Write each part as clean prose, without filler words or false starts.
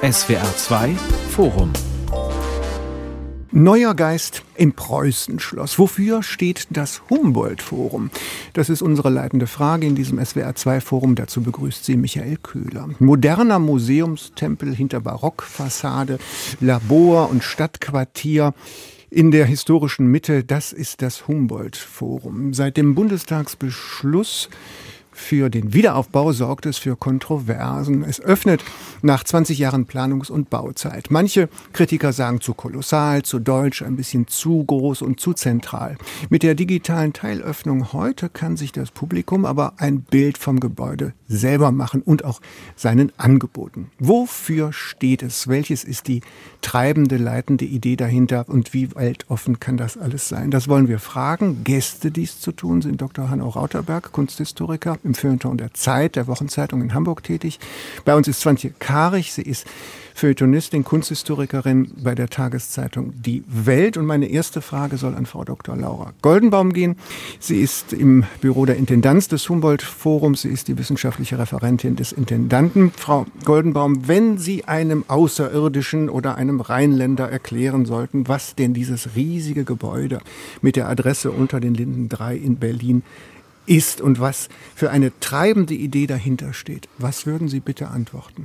SWR 2 Forum. Neuer Geist im Preußenschloss. Wofür steht das Humboldt-Forum? Das ist unsere leitende Frage in diesem SWR2-Forum. Dazu begrüßt sie Michael Köhler. Moderner Museumstempel hinter Barockfassade, Labor und Stadtquartier in der historischen Mitte. Das ist das Humboldt-Forum. Seit dem Bundestagsbeschluss für den Wiederaufbau sorgt es für Kontroversen. Es öffnet nach 20 Jahren Planungs- und Bauzeit. Manche Kritiker sagen zu kolossal, zu deutsch, ein bisschen zu groß und zu zentral. Mit der digitalen Teilöffnung heute kann sich das Publikum aber ein Bild vom Gebäude selber machen und auch seinen Angeboten. Wofür steht es? Welches ist die treibende, leitende Idee dahinter? Und wie weltoffen kann das alles sein? Das wollen wir fragen. Gäste, die es zu tun, sind Dr. Hanno Rauterberg, Kunsthistoriker, im Feuilleton der Zeit, der Wochenzeitung in Hamburg tätig. Bei uns ist Swantje Karich, sie ist Feuilletonistin, Kunsthistorikerin bei der Tageszeitung Die Welt. Und meine erste Frage soll an Frau Dr. Laura Goldenbaum gehen. Sie ist im Büro der Intendanz des Humboldt-Forums. Sie ist die wissenschaftliche Referentin des Intendanten. Frau Goldenbaum, wenn Sie einem Außerirdischen oder einem Rheinländer erklären sollten, was denn dieses riesige Gebäude mit der Adresse unter den Linden 3 in Berlin ist und was für eine treibende Idee dahinter steht, was würden Sie bitte antworten?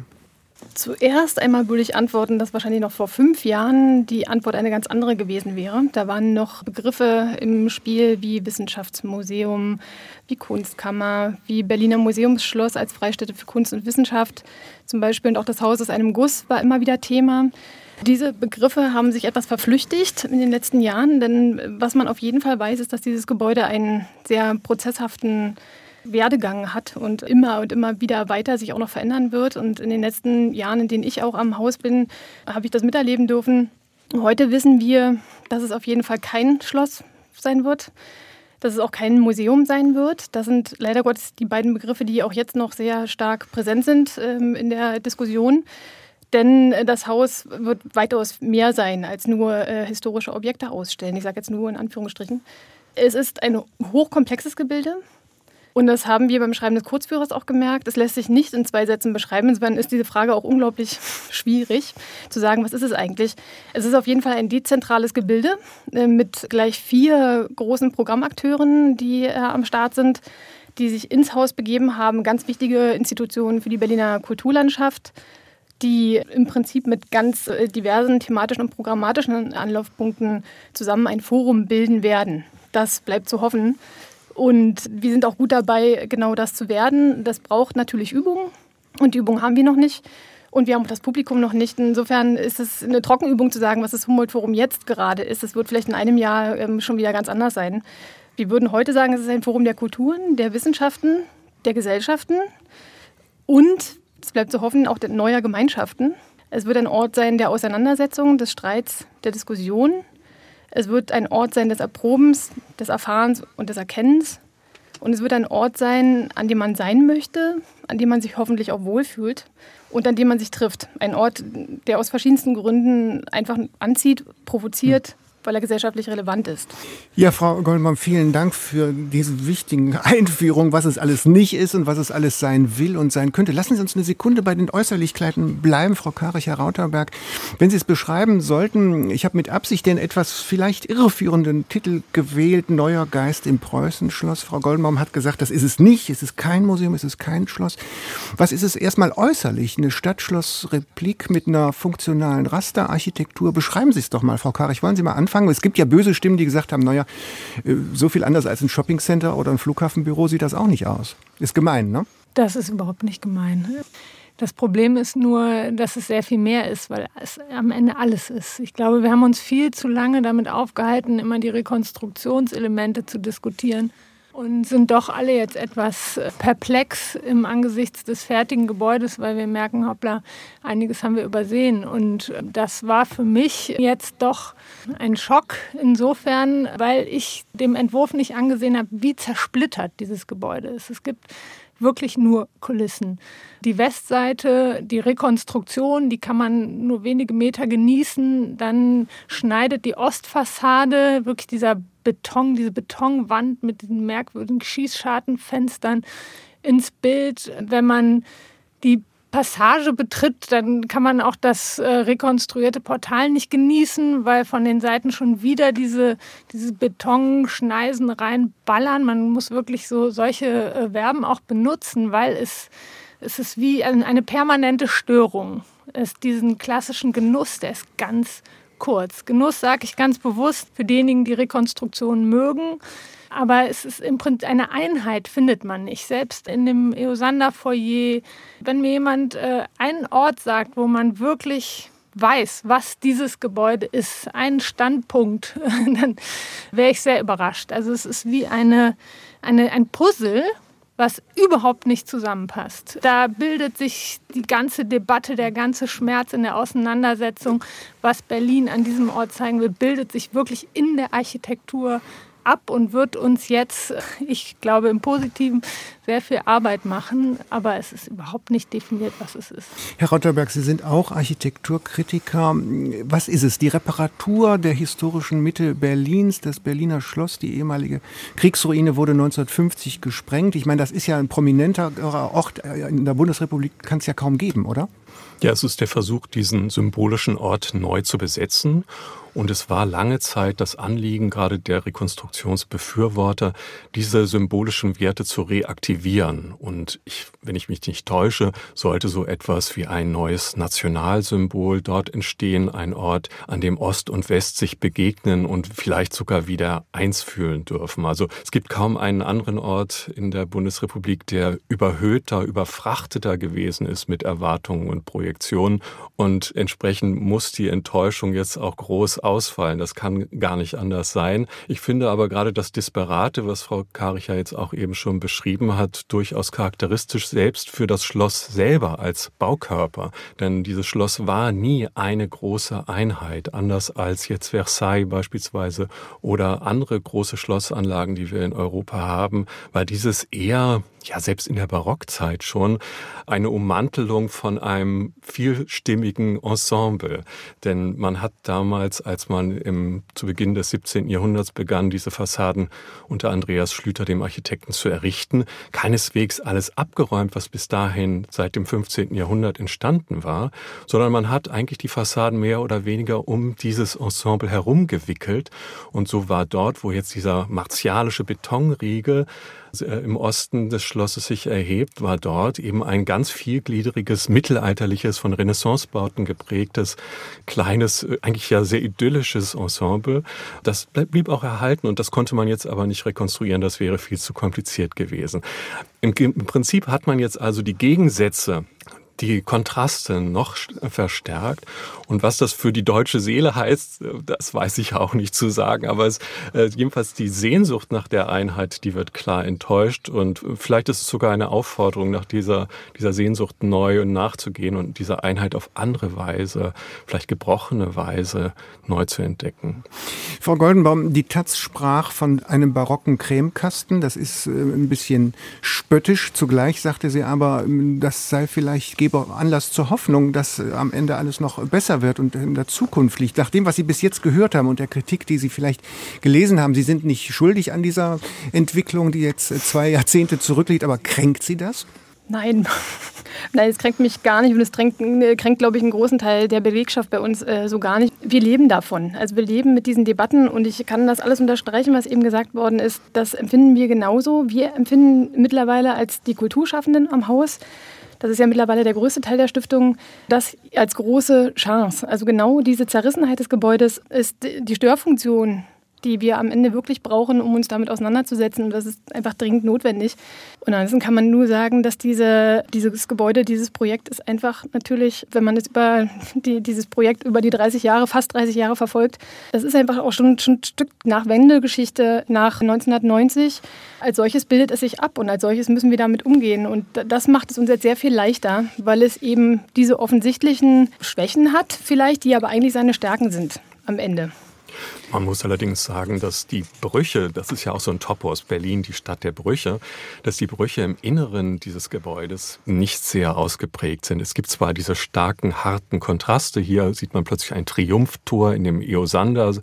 Zuerst einmal würde ich antworten, dass wahrscheinlich noch vor 5 Jahren die Antwort eine ganz andere gewesen wäre. Da waren noch Begriffe im Spiel wie Wissenschaftsmuseum, wie Kunstkammer, wie Berliner Museumsschloss als Freistätte für Kunst und Wissenschaft zum Beispiel. Und auch das Haus aus einem Guss war immer wieder Thema. Diese Begriffe haben sich etwas verflüchtigt in den letzten Jahren, denn was man auf jeden Fall weiß, ist, dass dieses Gebäude einen sehr prozesshaften Werdegang hat und immer wieder weiter sich auch noch verändern wird. Und in den letzten Jahren, in denen ich auch am Haus bin, habe ich das miterleben dürfen. Heute wissen wir, dass es auf jeden Fall kein Schloss sein wird, dass es auch kein Museum sein wird. Das sind leider Gottes die beiden Begriffe, die auch jetzt noch sehr stark präsent sind in der Diskussion. Denn das Haus wird weitaus mehr sein als nur historische Objekte ausstellen. Ich sage jetzt nur in Anführungsstrichen. Es ist ein hochkomplexes Gebilde. Und das haben wir beim Schreiben des Kurzführers auch gemerkt. Es lässt sich nicht in 2 Sätzen beschreiben. Insofern ist diese Frage auch unglaublich schwierig zu sagen, was ist es eigentlich. Es ist auf jeden Fall ein dezentrales Gebilde mit gleich 4 großen Programmakteuren, die am Start sind, die sich ins Haus begeben haben. Ganz wichtige Institutionen für die Berliner Kulturlandschaft, die im Prinzip mit ganz diversen thematischen und programmatischen Anlaufpunkten zusammen ein Forum bilden werden. Das bleibt zu hoffen. Und wir sind auch gut dabei, genau das zu werden. Das braucht natürlich Übung. Und die Übung haben wir noch nicht. Und wir haben auch das Publikum noch nicht. Insofern ist es eine Trockenübung zu sagen, was das Humboldt-Forum jetzt gerade ist. Es wird vielleicht in einem Jahr schon wieder ganz anders sein. Wir würden heute sagen, es ist ein Forum der Kulturen, der Wissenschaften, der Gesellschaften und, es bleibt zu hoffen, auch der neuer Gemeinschaften. Es wird ein Ort sein der Auseinandersetzung, des Streits, der Diskussion. Es wird ein Ort sein des Erprobens, des Erfahrens und des Erkennens. Und es wird ein Ort sein, an dem man sein möchte, an dem man sich hoffentlich auch wohlfühlt und an dem man sich trifft. Ein Ort, der aus verschiedensten Gründen einfach anzieht, provoziert, weil er gesellschaftlich relevant ist. Ja, Frau Goldenbaum, vielen Dank für diese wichtigen Einführungen, was es alles nicht ist und was es alles sein will und sein könnte. Lassen Sie uns eine Sekunde bei den Äußerlichkeiten bleiben, Frau Karich, Herr Rauterberg. Wenn Sie es beschreiben sollten, ich habe mit Absicht den etwas vielleicht irreführenden Titel gewählt, Neuer Geist im Preußenschloss. Frau Goldenbaum hat gesagt, das ist es nicht, es ist kein Museum, es ist kein Schloss. Was ist es erstmal äußerlich? Eine Stadtschlossreplik mit einer funktionalen Rasterarchitektur. Beschreiben Sie es doch mal, Frau Karich. Wollen Sie mal anfangen? Es gibt ja böse Stimmen, die gesagt haben, naja, so viel anders als ein Shoppingcenter oder ein Flughafenbüro sieht das auch nicht aus. Ist gemein, ne? Das ist überhaupt nicht gemein. Das Problem ist nur, dass es sehr viel mehr ist, weil es am Ende alles ist. Ich glaube, wir haben uns viel zu lange damit aufgehalten, immer die Rekonstruktionselemente zu diskutieren. Und sind doch alle jetzt etwas perplex im Angesichts des fertigen Gebäudes, weil wir merken, hoppla, einiges haben wir übersehen. Und das war für mich jetzt doch ein Schock insofern, weil ich dem Entwurf nicht angesehen habe, wie zersplittert dieses Gebäude ist. Es gibt wirklich nur Kulissen. Die Westseite, die Rekonstruktion, die kann man nur wenige Meter genießen. Dann schneidet die Ostfassade, wirklich diese Betonwand mit diesen merkwürdigen Schießschartenfenstern ins Bild. Wenn man die Passage betritt, dann kann man auch das rekonstruierte Portal nicht genießen, weil von den Seiten schon wieder diese Betonschneisen reinballern. Man muss wirklich solche Verben auch benutzen, weil es ist wie eine permanente Störung. Diesen klassischen Genuss, der ist ganz kurz. Genuss sage ich ganz bewusst für diejenigen, die Rekonstruktionen mögen. Aber es ist im Prinzip eine Einheit, findet man nicht. Selbst in dem Eosander-Foyer, wenn mir jemand einen Ort sagt, wo man wirklich weiß, was dieses Gebäude ist, einen Standpunkt, dann wäre ich sehr überrascht. Also es ist wie ein Puzzle, was überhaupt nicht zusammenpasst. Da bildet sich die ganze Debatte, der ganze Schmerz in der Auseinandersetzung, was Berlin an diesem Ort zeigen will, bildet sich wirklich in der Architektur ab und wird uns jetzt, ich glaube im Positiven, sehr viel Arbeit machen, aber es ist überhaupt nicht definiert, was es ist. Herr Rotterberg, Sie sind auch Architekturkritiker. Was ist es? Die Reparatur der historischen Mitte Berlins, das Berliner Schloss, die ehemalige Kriegsruine wurde 1950 gesprengt. Ich meine, das ist ja ein prominenter Ort in der Bundesrepublik, kann es ja kaum geben, oder? Ja, es ist der Versuch, diesen symbolischen Ort neu zu besetzen. Und es war lange Zeit das Anliegen, gerade der Rekonstruktionsbefürworter, diese symbolischen Werte zu reaktivieren. Und wenn ich mich nicht täusche, sollte so etwas wie ein neues Nationalsymbol dort entstehen. Ein Ort, an dem Ost und West sich begegnen und vielleicht sogar wieder eins fühlen dürfen. Also es gibt kaum einen anderen Ort in der Bundesrepublik, der überhöhter, überfrachteter gewesen ist mit Erwartungen und Projektionen. Und entsprechend muss die Enttäuschung jetzt auch groß ausfallen. Das kann gar nicht anders sein. Ich finde aber gerade das Disparate, was Frau Karich ja jetzt auch eben schon beschrieben hat, durchaus charakteristisch selbst für das Schloss selber als Baukörper. Denn dieses Schloss war nie eine große Einheit, anders als jetzt Versailles beispielsweise oder andere große Schlossanlagen, die wir in Europa haben, war dieses eher, ja selbst in der Barockzeit schon, eine Ummantelung von einem vielstimmigen Ensemble. Denn man hat damals, als man zu Beginn des 17. Jahrhunderts begann, diese Fassaden unter Andreas Schlüter, dem Architekten, zu errichten, keineswegs alles abgeräumt, was bis dahin seit dem 15. Jahrhundert entstanden war, sondern man hat eigentlich die Fassaden mehr oder weniger um dieses Ensemble herumgewickelt. Und so war dort, wo jetzt dieser martialische Betonriegel im Osten des Schlosses sich erhebt, war dort eben ein ganz vielgliedriges, mittelalterliches, von Renaissancebauten geprägtes, kleines, eigentlich ja sehr idyllisches Ensemble. Das blieb auch erhalten und das konnte man jetzt aber nicht rekonstruieren, das wäre viel zu kompliziert gewesen. Im Prinzip hat man jetzt also die Gegensätze, die Kontraste noch verstärkt. Und was das für die deutsche Seele heißt, das weiß ich auch nicht zu sagen. Aber jedenfalls die Sehnsucht nach der Einheit, die wird klar enttäuscht. Und vielleicht ist es sogar eine Aufforderung, nach dieser Sehnsucht neu nachzugehen und diese Einheit auf andere Weise, vielleicht gebrochene Weise, neu zu entdecken. Frau Goldenbaum, die Taz sprach von einem barocken Cremekasten. Das ist ein bisschen spöttisch. Zugleich sagte sie aber, das sei vielleicht gebe Anlass zur Hoffnung, dass am Ende alles noch besser wird und in der Zukunft liegt. Nach dem, was Sie bis jetzt gehört haben und der Kritik, die Sie vielleicht gelesen haben, Sie sind nicht schuldig an dieser Entwicklung, die jetzt 2 Jahrzehnte zurückliegt, aber kränkt Sie das? Nein, es kränkt mich gar nicht und es kränkt, glaube ich, einen großen Teil der Belegschaft bei uns so gar nicht. Wir leben davon. Also wir leben mit diesen Debatten und ich kann das alles unterstreichen, was eben gesagt worden ist. Das empfinden wir genauso. Wir empfinden mittlerweile als die Kulturschaffenden am Haus, das ist ja mittlerweile der größte Teil der Stiftung, das als große Chance. Also genau diese Zerrissenheit des Gebäudes ist die Störfunktion, die wir am Ende wirklich brauchen, um uns damit auseinanderzusetzen. Und das ist einfach dringend notwendig. Und ansonsten kann man nur sagen, dass dieses Gebäude, dieses Projekt ist einfach natürlich, wenn man es dieses Projekt über die fast 30 Jahre verfolgt, das ist einfach auch schon ein Stück nach Wendegeschichte, nach 1990. Als solches bildet es sich ab und als solches müssen wir damit umgehen. Und das macht es uns jetzt sehr viel leichter, weil es eben diese offensichtlichen Schwächen hat vielleicht, die aber eigentlich seine Stärken sind am Ende. Man muss allerdings sagen, dass die Brüche, das ist ja auch so ein Topos, Berlin, die Stadt der Brüche, dass die Brüche im Inneren dieses Gebäudes nicht sehr ausgeprägt sind. Es gibt zwar diese starken, harten Kontraste. Hier sieht man plötzlich ein Triumphtor in dem Eosander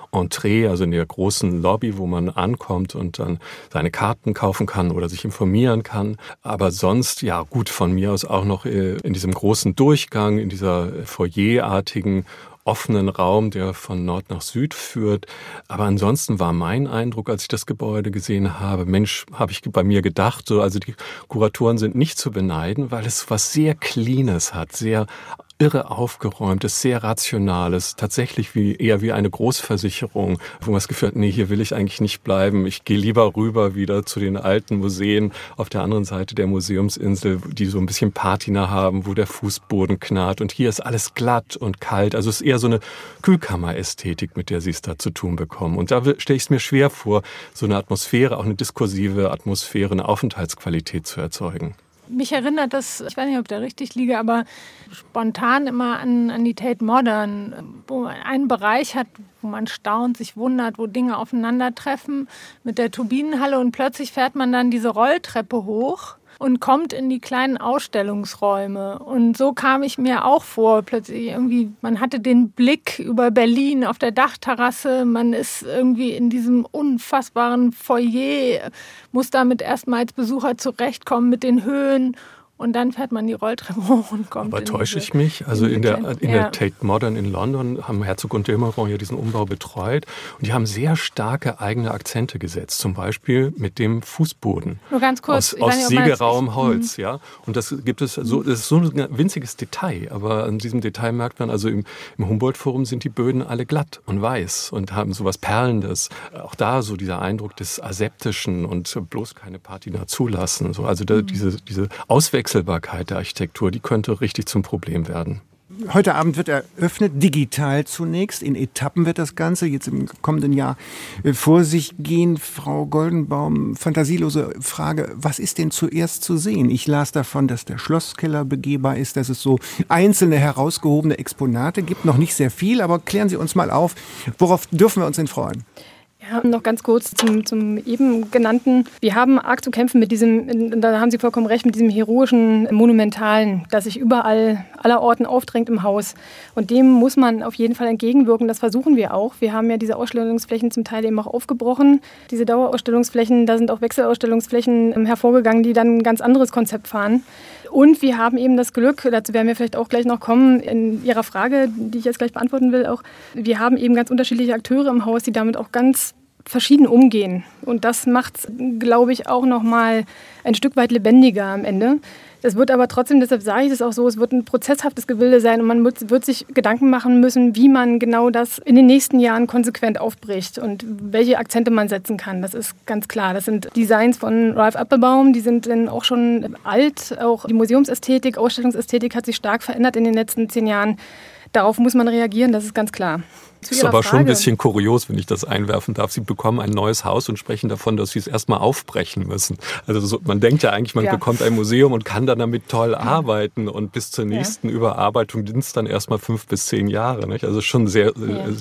Entree, also in der großen Lobby, wo man ankommt und dann seine Karten kaufen kann oder sich informieren kann. Aber sonst, ja gut, von mir aus auch noch in diesem großen Durchgang, in dieser foyerartigen offenen Raum, der von Nord nach Süd führt. Aber ansonsten war mein Eindruck, als ich das Gebäude gesehen habe, Mensch, habe ich bei mir gedacht, so, also die Kuratoren sind nicht zu beneiden, weil es was sehr Cleanes hat, sehr irre aufgeräumtes, sehr rationales, tatsächlich eher wie eine Großversicherung, wo man das Gefühl hat, nee, hier will ich eigentlich nicht bleiben. Ich gehe lieber rüber wieder zu den alten Museen auf der anderen Seite der Museumsinsel, die so ein bisschen Patina haben, wo der Fußboden knarrt. Und hier ist alles glatt und kalt. Also es ist eher so eine Kühlkammer-Ästhetik, mit der sie es da zu tun bekommen. Und da stelle ich es mir schwer vor, so eine Atmosphäre, auch eine diskursive Atmosphäre, eine Aufenthaltsqualität zu erzeugen. Mich erinnert das, ich weiß nicht, ob ich da richtig liege, aber spontan immer an die Tate Modern, wo man einen Bereich hat, wo man staunt, sich wundert, wo Dinge aufeinandertreffen mit der Turbinenhalle und plötzlich fährt man dann diese Rolltreppe hoch und kommt in die kleinen Ausstellungsräume. Und so kam ich mir auch vor. Plötzlich irgendwie, man hatte den Blick über Berlin auf der Dachterrasse. Man ist irgendwie in diesem unfassbaren Foyer, muss damit erstmal als Besucher zurechtkommen mit den Höhen. Und dann fährt man die Rolltreppe hoch und kommt. Aber täusche ich mich? Also in der Tate Modern in London haben Herzog und de Meuron ja diesen Umbau betreut. Und die haben sehr starke eigene Akzente gesetzt. Zum Beispiel mit dem Fußboden. Nur ganz kurz. Aus siegerauem Holz. Ja? Und das gibt es so, das ist so ein winziges Detail. Aber an diesem Detail merkt man, also im Humboldt-Forum sind die Böden alle glatt und weiß und haben sowas Perlendes. Auch da so dieser Eindruck des Aseptischen und bloß keine Patina zulassen. So, also diese Auswechslung der Architektur, die könnte richtig zum Problem werden. Heute Abend wird eröffnet, digital zunächst. In Etappen wird das Ganze jetzt im kommenden Jahr vor sich gehen. Frau Goldenbaum, fantasielose Frage, was ist denn zuerst zu sehen? Ich las davon, dass der Schlosskeller begehbar ist, dass es so einzelne herausgehobene Exponate gibt. Noch nicht sehr viel, aber klären Sie uns mal auf, worauf dürfen wir uns denn freuen? Ja, noch ganz kurz zum eben genannten. Wir haben arg zu kämpfen mit diesem, da haben Sie vollkommen recht, mit diesem heroischen, monumentalen, das sich überall, allerorten aufdrängt im Haus. Und dem muss man auf jeden Fall entgegenwirken. Das versuchen wir auch. Wir haben ja diese Ausstellungsflächen zum Teil eben auch aufgebrochen. Diese Dauerausstellungsflächen, da sind auch Wechselausstellungsflächen hervorgegangen, die dann ein ganz anderes Konzept fahren. Und wir haben eben das Glück, dazu werden wir vielleicht auch gleich noch kommen, in Ihrer Frage, die ich jetzt gleich beantworten will, auch, wir haben eben ganz unterschiedliche Akteure im Haus, die damit auch ganz verschieden umgehen. Und das macht es, glaube ich, auch noch mal ein Stück weit lebendiger am Ende. Es wird aber trotzdem, deshalb sage ich das auch so, es wird ein prozesshaftes Gebilde sein und man wird sich Gedanken machen müssen, wie man genau das in den nächsten Jahren konsequent aufbricht und welche Akzente man setzen kann. Das ist ganz klar. Das sind Designs von Ralph Appelbaum, die sind dann auch schon alt. Auch die Museumsästhetik, Ausstellungsästhetik hat sich stark verändert in den letzten 10 Jahren. Darauf muss man reagieren, das ist ganz klar. Das ist aber schon ein bisschen kurios, wenn ich das einwerfen darf. Sie bekommen ein neues Haus und sprechen davon, dass Sie es erstmal aufbrechen müssen. Also so, man denkt ja eigentlich, man bekommt ein Museum und kann dann damit toll arbeiten und bis zur nächsten Überarbeitung sind es dann erstmal 5 bis 10 Jahre. Nicht? Also schon sehr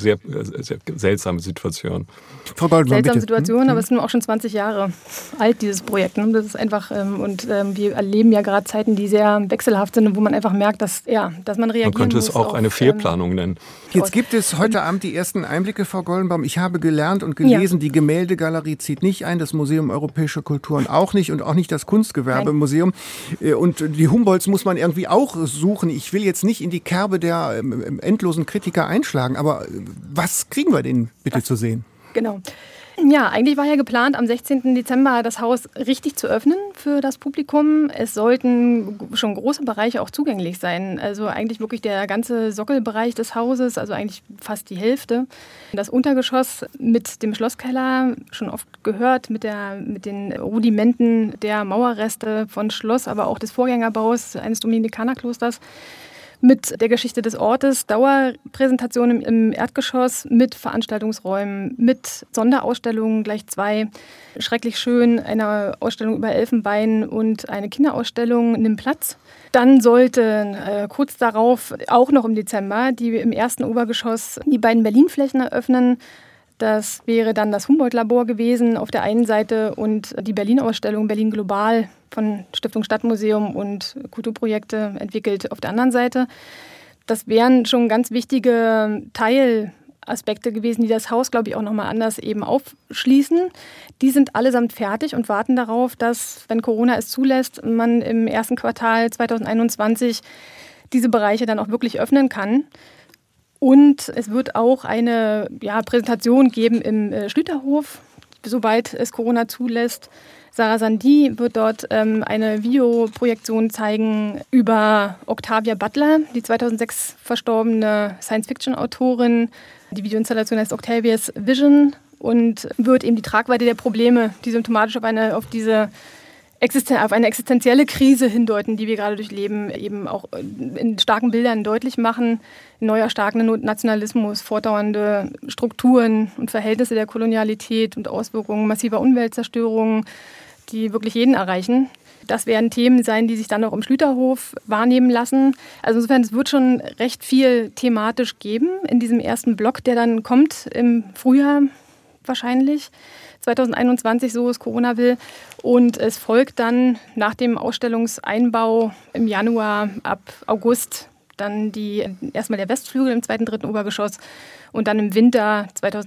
seltsame Situation. Frau Goldmann, seltsame Situation, aber es sind auch schon 20 Jahre alt, dieses Projekt. Das ist einfach, wir erleben ja gerade Zeiten, die sehr wechselhaft sind und wo man einfach merkt, dass man reagieren muss. Man könnte es auch eine Fehlplanung nennen. Jetzt gibt es heute Abend die ersten Einblicke, Frau Goldenbaum. Ich habe gelernt und gelesen, die Gemäldegalerie zieht nicht ein, das Museum Europäische Kulturen auch nicht und auch nicht das Kunstgewerbemuseum. Und die Humboldts muss man irgendwie auch suchen. Ich will jetzt nicht in die Kerbe der endlosen Kritiker einschlagen, aber was kriegen wir denn bitte zu sehen? Genau. Ja, eigentlich war ja geplant, am 16. Dezember das Haus richtig zu öffnen für das Publikum. Es sollten schon große Bereiche auch zugänglich sein. Also eigentlich wirklich der ganze Sockelbereich des Hauses, also eigentlich fast die Hälfte. Das Untergeschoss mit dem Schlosskeller, schon oft gehört, mit den Rudimenten der Mauerreste von Schloss, aber auch des Vorgängerbaus eines Dominikanerklosters. Mit der Geschichte des Ortes, Dauerpräsentationen im Erdgeschoss, mit Veranstaltungsräumen, mit Sonderausstellungen, gleich 2. Schrecklich schön, eine Ausstellung über Elfenbein und eine Kinderausstellung nimmt Platz. Dann sollten kurz darauf, auch noch im Dezember, die im ersten Obergeschoss die beiden Berlin-Flächen eröffnen. Das wäre dann das Humboldt-Labor gewesen auf der einen Seite und die Berlin-Ausstellung Berlin Global von Stiftung Stadtmuseum und Kulturprojekte entwickelt auf der anderen Seite. Das wären schon ganz wichtige Teilakteure Aspekte gewesen, die das Haus, glaube ich, auch nochmal anders eben aufschließen. Die sind allesamt fertig und warten darauf, dass, wenn Corona es zulässt, man im ersten Quartal 2021 diese Bereiche dann auch wirklich öffnen kann. Und es wird auch eine Präsentation geben im Schlüterhof, sobald es Corona zulässt. Sarah Sandy wird dort eine Videoprojektion zeigen über Octavia Butler, die 2006 verstorbene Science-Fiction-Autorin. Die Videoinstallation heißt Octavia's Vision und wird eben die Tragweite der Probleme, die symptomatisch auf eine existenzielle Krise hindeuten, die wir gerade durchleben, eben auch in starken Bildern deutlich machen. Neu erstarkender Nationalismus, fortdauernde Strukturen und Verhältnisse der Kolonialität und Auswirkungen massiver Umweltzerstörung, die wirklich jeden erreichen. Das werden Themen sein, die sich dann auch im Schlüterhof wahrnehmen lassen. Also insofern, es wird schon recht viel thematisch geben in diesem ersten Block, der dann kommt im Frühjahr wahrscheinlich. 2021, so es Corona will. Und es folgt dann nach dem Ausstellungseinbau im Januar ab August dann erstmal der Westflügel im 2., 3. Obergeschoss und dann im Winter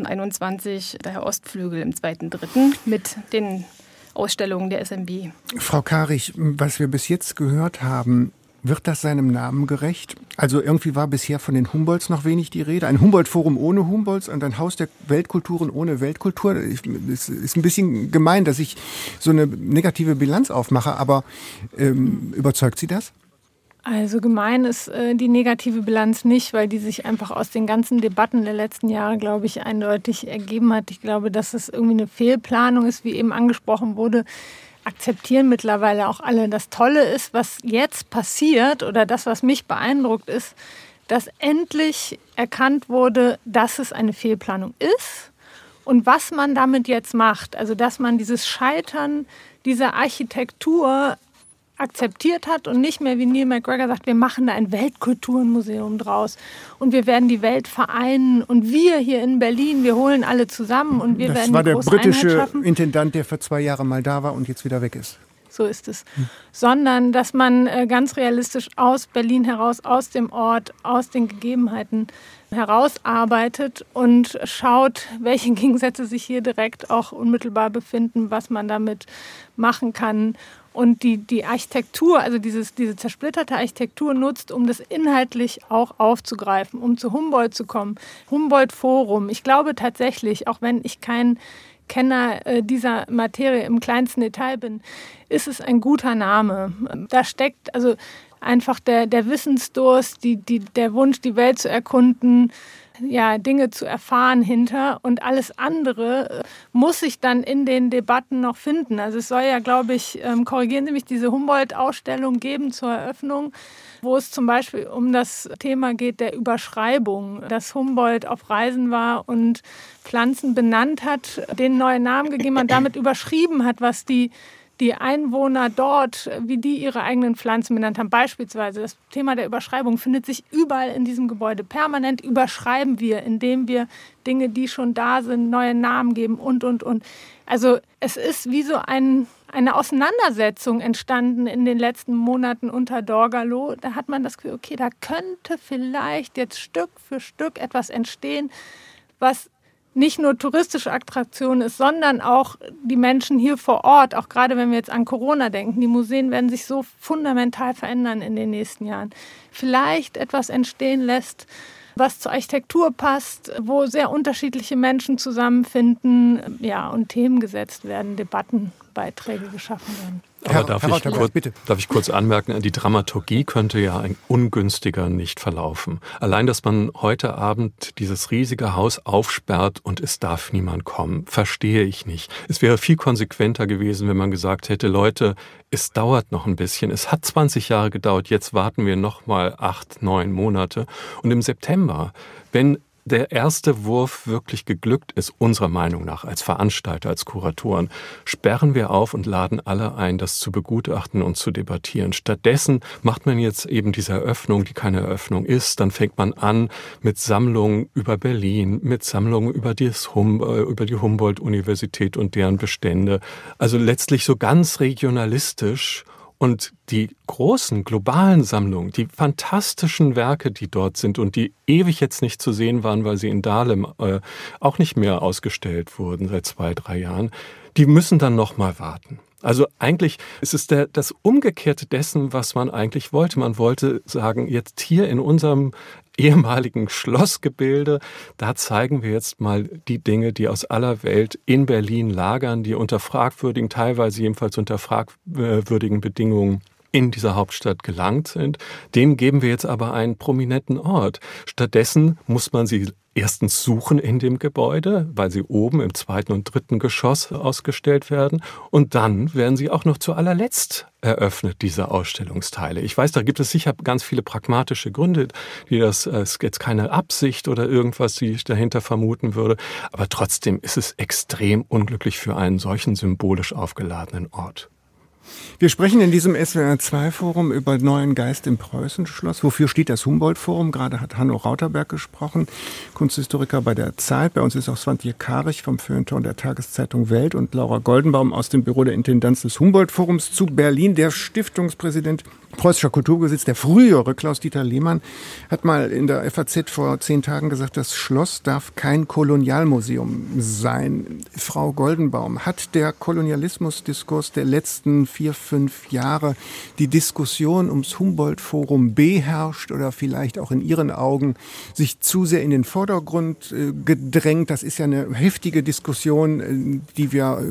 2021 der Ostflügel im 2., 3. mit den Ausstellungen der SMB. Frau Karich, was wir bis jetzt gehört haben, wird das seinem Namen gerecht? Also irgendwie war bisher von den Humboldts noch wenig die Rede. Ein Humboldt-Forum ohne Humboldts und ein Haus der Weltkulturen ohne Weltkultur. Es ist ein bisschen gemein, dass ich so eine negative Bilanz aufmache, aber überzeugt Sie das? Also gemein ist die negative Bilanz nicht, weil die sich einfach aus den ganzen Debatten der letzten Jahre, glaube ich, eindeutig ergeben hat. Ich glaube, dass es irgendwie eine Fehlplanung ist, wie eben angesprochen wurde. Akzeptieren mittlerweile auch alle. Das Tolle ist, was jetzt passiert oder das, was mich beeindruckt, ist, dass endlich erkannt wurde, dass es eine Fehlplanung ist und was man damit jetzt macht. Also dass man dieses Scheitern dieser Architektur akzeptiert hat und nicht mehr, wie Neil MacGregor sagt, wir machen da ein Weltkulturmuseum draus und wir werden die Welt vereinen und wir hier in Berlin, wir holen alle zusammen und wir werden eine große Einheit schaffen. Das war der britische Intendant, der für 2 Jahre mal da war und jetzt wieder weg ist. So ist es. Sondern, dass man ganz realistisch aus Berlin heraus, aus dem Ort, aus den Gegebenheiten herausarbeitet und schaut, welche Gegensätze sich hier direkt auch unmittelbar befinden, was man damit machen kann. Und die Architektur, also diese zersplitterte Architektur nutzt, um das inhaltlich auch aufzugreifen, um zu Humboldt zu kommen. Humboldt-Forum. Ich glaube tatsächlich, auch wenn ich kein Kenner dieser Materie im kleinsten Detail bin, ist es ein guter Name. Da steckt also einfach der Wissensdurst, der Wunsch, die Welt zu erkunden, ja, Dinge zu erfahren hinter und alles andere muss sich dann in den Debatten noch finden. Also es soll ja, glaube ich, korrigieren Sie mich, diese Humboldt-Ausstellung geben zur Eröffnung, wo es zum Beispiel um das Thema geht der Überschreibung, dass Humboldt auf Reisen war und Pflanzen benannt hat, denen neue Namen gegeben hat, damit überschrieben hat, was die Einwohner dort, wie die ihre eigenen Pflanzen benannt haben. Beispielsweise das Thema der Überschreibung findet sich überall in diesem Gebäude. Permanent überschreiben wir, indem wir Dinge, die schon da sind, neue Namen geben und. Also es ist wie so eine Auseinandersetzung entstanden in den letzten Monaten unter Dorgalow. Da hat man das Gefühl, okay, da könnte vielleicht jetzt Stück für Stück etwas entstehen, was nicht nur touristische Attraktion ist, sondern auch die Menschen hier vor Ort, auch gerade wenn wir jetzt an Corona denken. Die Museen werden sich so fundamental verändern in den nächsten Jahren. Vielleicht etwas entstehen lässt, was zur Architektur passt, wo sehr unterschiedliche Menschen zusammenfinden, ja, und Themen gesetzt werden, Debattenbeiträge geschaffen werden. Aber darf ich kurz anmerken, die Dramaturgie könnte ja ungünstiger nicht verlaufen. Allein, dass man heute Abend dieses riesige Haus aufsperrt und es darf niemand kommen, verstehe ich nicht. Es wäre viel konsequenter gewesen, wenn man gesagt hätte, Leute, es dauert noch ein bisschen. Es hat 20 Jahre gedauert, jetzt warten wir noch mal 8, 9 Monate. Und im September, wenn der erste Wurf wirklich geglückt ist, unserer Meinung nach, als Veranstalter, als Kuratoren, sperren wir auf und laden alle ein, das zu begutachten und zu debattieren. Stattdessen macht man jetzt eben diese Eröffnung, die keine Eröffnung ist. Dann fängt man an mit Sammlungen über Berlin, mit Sammlungen über die Humboldt-Universität und deren Bestände. Also letztlich so ganz regionalistisch, Und die großen globalen Sammlungen, die fantastischen Werke, die dort sind und die ewig jetzt nicht zu sehen waren, weil sie in Dahlem auch nicht mehr ausgestellt wurden seit 2-3 Jahren, die müssen dann noch mal warten. Also eigentlich ist es das Umgekehrte dessen, was man eigentlich wollte. Man wollte sagen, jetzt hier in unserem ehemaligen Schlossgebilde, da zeigen wir jetzt mal die Dinge, die aus aller Welt in Berlin lagern, die unter fragwürdigen, teilweise jedenfalls unter fragwürdigen Bedingungen in dieser Hauptstadt gelangt sind. Denen geben wir jetzt aber einen prominenten Ort. Stattdessen muss man sie erstens suchen in dem Gebäude, weil sie oben im 2. und 3. Geschoss ausgestellt werden. Und dann werden sie auch noch zu allerletzt eröffnet, diese Ausstellungsteile. Ich weiß, da gibt es sicher ganz viele pragmatische Gründe, die das ist jetzt keine Absicht oder irgendwas, die ich dahinter vermuten würde. Aber trotzdem ist es extrem unglücklich für einen solchen symbolisch aufgeladenen Ort. Wir sprechen in diesem SWR2-Forum über neuen Geist im Preußenschloss. Wofür steht das Humboldt-Forum? Gerade hat Hanno Rauterberg gesprochen, Kunsthistoriker bei der Zeit. Bei uns ist auch Svante Karich vom Feuilleton der Tageszeitung Welt und Laura Goldenbaum aus dem Büro der Intendanz des Humboldt-Forums zu Berlin. Der Stiftungspräsident Preußischer Kulturbesitz, der frühere Klaus-Dieter Lehmann, hat mal in der FAZ vor 10 Tagen gesagt, das Schloss darf kein Kolonialmuseum sein. Frau Goldenbaum, hat der Kolonialismusdiskurs der letzten 4-5 Jahre die Diskussion ums Humboldt-Forum beherrscht oder vielleicht auch in Ihren Augen sich zu sehr in den Vordergrund gedrängt? Das ist ja eine heftige Diskussion, die wir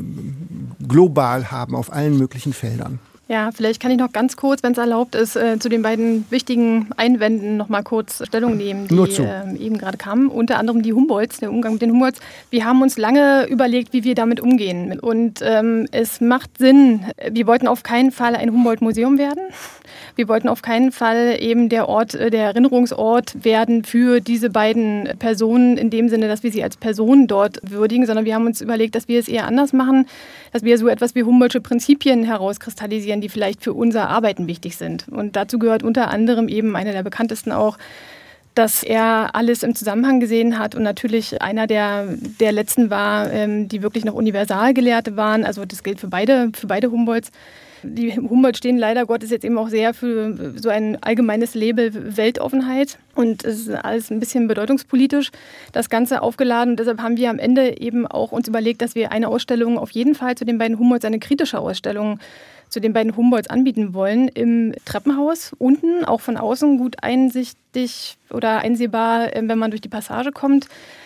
global haben auf allen möglichen Feldern. Ja, vielleicht kann ich noch ganz kurz, wenn es erlaubt ist, zu den beiden wichtigen Einwänden noch mal kurz Stellung nehmen, die eben gerade kamen. Unter anderem die Humboldts, der Umgang mit den Humboldts. Wir haben uns lange überlegt, wie wir damit umgehen. Und es macht Sinn, wir wollten auf keinen Fall ein Humboldt-Museum werden. Wir wollten auf keinen Fall eben der Erinnerungsort werden für diese beiden Personen, in dem Sinne, dass wir sie als Personen dort würdigen, sondern wir haben uns überlegt, dass wir es eher anders machen, dass wir so etwas wie Humboldtsche Prinzipien herauskristallisieren, die vielleicht für unser Arbeiten wichtig sind. Und dazu gehört unter anderem eben einer der bekanntesten auch, dass er alles im Zusammenhang gesehen hat und natürlich einer der letzten war, die wirklich noch Universalgelehrte waren. Also das gilt für beide Humboldts. Die Humboldt stehen leider Gottes jetzt eben auch sehr für so ein allgemeines Label Weltoffenheit. Und es ist alles ein bisschen bedeutungspolitisch, das Ganze aufgeladen. Und deshalb haben wir am Ende eben auch uns überlegt, dass wir eine Ausstellung auf jeden Fall zu den beiden Humboldts, eine kritische Ausstellung zu den beiden Humboldts anbieten wollen. Im Treppenhaus unten, auch von außen gut einsichtig oder einsehbar, wenn man durch die Passage kommt,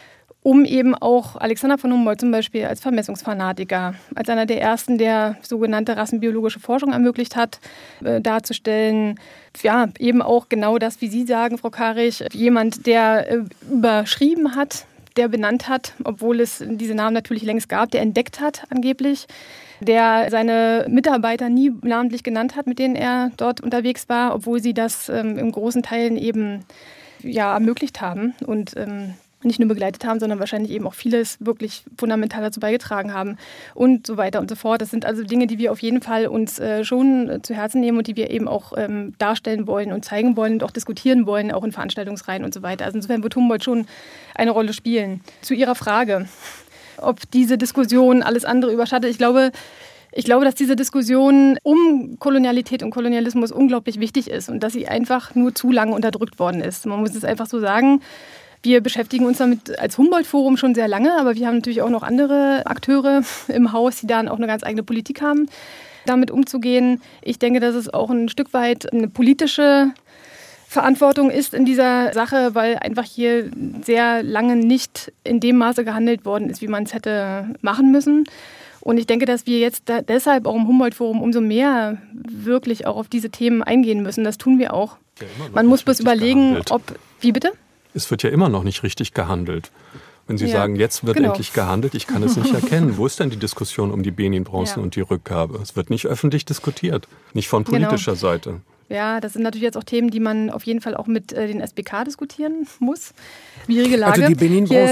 um eben auch Alexander von Humboldt zum Beispiel als Vermessungsfanatiker, als einer der ersten, der sogenannte rassenbiologische Forschung ermöglicht hat, darzustellen. Ja, eben auch genau das, wie Sie sagen, Frau Karich, jemand, der überschrieben hat, der benannt hat, obwohl es diese Namen natürlich längst gab, der entdeckt hat angeblich, der seine Mitarbeiter nie namentlich genannt hat, mit denen er dort unterwegs war, obwohl sie das in großen Teilen eben ermöglicht haben und nicht nur begleitet haben, sondern wahrscheinlich eben auch vieles wirklich fundamental dazu beigetragen haben und so weiter und so fort. Das sind also Dinge, die wir auf jeden Fall uns schon zu Herzen nehmen und die wir eben auch darstellen wollen und zeigen wollen und auch diskutieren wollen, auch in Veranstaltungsreihen und so weiter. Also insofern wird Humboldt schon eine Rolle spielen. Zu Ihrer Frage, ob diese Diskussion alles andere überschattet. Ich glaube, dass diese Diskussion um Kolonialität und Kolonialismus unglaublich wichtig ist und dass sie einfach nur zu lange unterdrückt worden ist. Man muss es einfach so sagen. Wir beschäftigen uns damit als Humboldt-Forum schon sehr lange, aber wir haben natürlich auch noch andere Akteure im Haus, die dann auch eine ganz eigene Politik haben, damit umzugehen. Ich denke, dass es auch ein Stück weit eine politische Verantwortung ist in dieser Sache, weil einfach hier sehr lange nicht in dem Maße gehandelt worden ist, wie man es hätte machen müssen. Und ich denke, dass wir jetzt deshalb auch im Humboldt-Forum umso mehr wirklich auch auf diese Themen eingehen müssen. Das tun wir auch. Ja, man muss bloß überlegen, Wie bitte? Es wird ja immer noch nicht richtig gehandelt. Wenn Sie sagen, jetzt wird endlich gehandelt, ich kann es nicht erkennen. Wo ist denn die Diskussion um die Benin-Bronzen und die Rückgabe? Es wird nicht öffentlich diskutiert, nicht von politischer Seite. Ja, das sind natürlich jetzt auch Themen, die man auf jeden Fall auch mit den SBK diskutieren muss. Schwierige Lage. Also die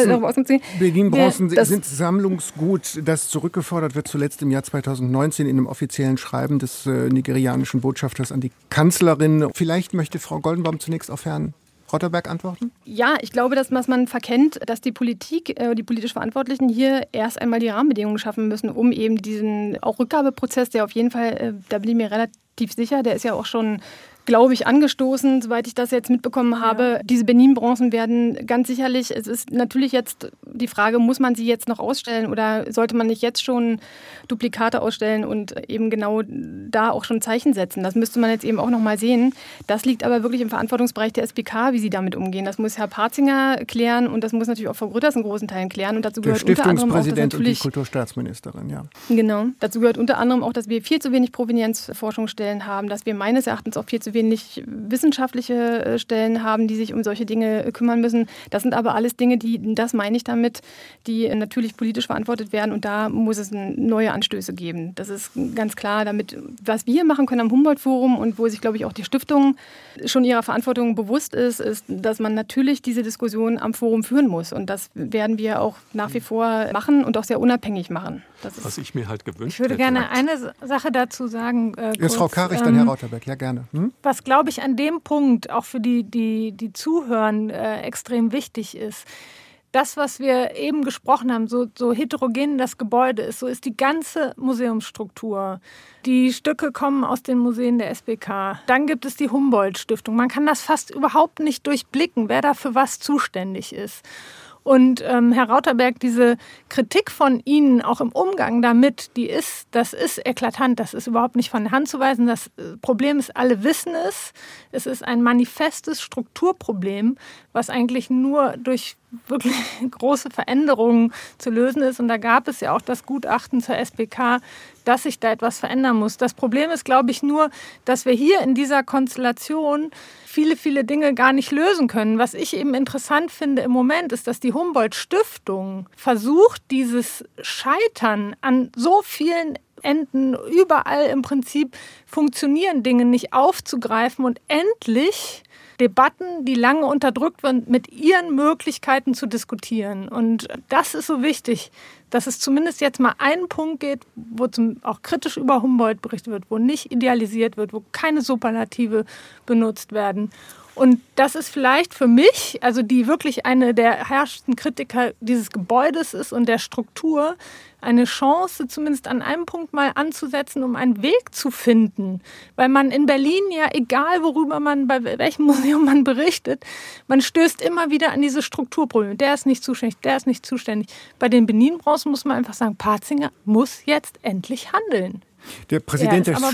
Benin-Bronzen sind Sammlungsgut, das zurückgefordert wird, zuletzt im Jahr 2019 in einem offiziellen Schreiben des nigerianischen Botschafters an die Kanzlerin. Vielleicht möchte Frau Goldenbaum zunächst auf Herrn Rauterberg antworten? Ja, ich glaube, dass man verkennt, dass die Politik, die politisch Verantwortlichen hier erst einmal die Rahmenbedingungen schaffen müssen, um eben diesen auch Rückgabeprozess, der auf jeden Fall, da bin ich mir relativ sicher. Der ist ja auch schon, glaube ich, angestoßen, soweit ich das jetzt mitbekommen habe. Ja. Diese Benin-Bronzen werden ganz sicherlich, es ist natürlich jetzt die Frage, muss man sie jetzt noch ausstellen oder sollte man nicht jetzt schon Duplikate ausstellen und eben genau da auch schon Zeichen setzen? Das müsste man jetzt eben auch noch mal sehen. Das liegt aber wirklich im Verantwortungsbereich der SPK, wie sie damit umgehen. Das muss Herr Partzinger klären und das muss natürlich auch Frau Grütters in großen Teilen klären. Und dazu gehört unter anderem auch, dass und die Kulturstaatsministerin, ja. Genau. Dazu gehört unter anderem auch, dass wir viel zu wenig Provenienzforschungsstellen haben, dass wir meines Erachtens auch viel zu wenig wissenschaftliche Stellen haben, die sich um solche Dinge kümmern müssen. Das sind aber alles Dinge, das meine ich damit, die natürlich politisch verantwortet werden und da muss es neue Anstöße geben. Das ist ganz klar, damit, was wir machen können am Humboldt-Forum und wo sich, glaube ich, auch die Stiftung schon ihrer Verantwortung bewusst ist, dass man natürlich diese Diskussion am Forum führen muss und das werden wir auch nach wie vor machen und auch sehr unabhängig machen. Was ich mir halt gewünscht hätte. Ich würde gerne eine Sache dazu sagen. Jetzt Frau Karich, dann Herr Rauterberg, ja gerne. Was, glaube ich, an dem Punkt auch für die Zuhören extrem wichtig ist, das, was wir eben gesprochen haben, so heterogen das Gebäude ist, so ist die ganze Museumsstruktur. Die Stücke kommen aus den Museen der SPK. Dann gibt es die Humboldt-Stiftung. Man kann das fast überhaupt nicht durchblicken, wer da für was zuständig ist. Und Herr Rauterberg, diese Kritik von Ihnen auch im Umgang damit, das ist eklatant, das ist überhaupt nicht von der Hand zu weisen. Das Problem ist, alle wissen es. Es ist ein manifestes Strukturproblem, was eigentlich nur durch wirklich große Veränderungen zu lösen ist. Und da gab es ja auch das Gutachten zur SPK, dass sich da etwas verändern muss. Das Problem ist, glaube ich, nur, dass wir hier in dieser Konstellation viele, viele Dinge gar nicht lösen können. Was ich eben interessant finde im Moment ist, dass die Humboldt-Stiftung versucht, dieses Scheitern an so vielen Enden, überall im Prinzip funktionieren Dinge nicht aufzugreifen und endlich Debatten, die lange unterdrückt werden, mit ihren Möglichkeiten zu diskutieren. Und das ist so wichtig, dass es zumindest jetzt mal einen Punkt geht, wo auch kritisch über Humboldt berichtet wird, wo nicht idealisiert wird, wo keine Superlative benutzt werden. Und das ist vielleicht für mich, also die wirklich eine der herrschendsten Kritiker dieses Gebäudes ist und der Struktur, eine Chance, zumindest an einem Punkt mal anzusetzen, um einen Weg zu finden. Weil man in Berlin ja, egal worüber man, bei welchem Museum man berichtet, man stößt immer wieder an diese Strukturprobleme. Der ist nicht zuständig, der ist nicht zuständig. Bei den Benin-Bronzen muss man einfach sagen, Partzinger muss jetzt endlich handeln. Der Präsident der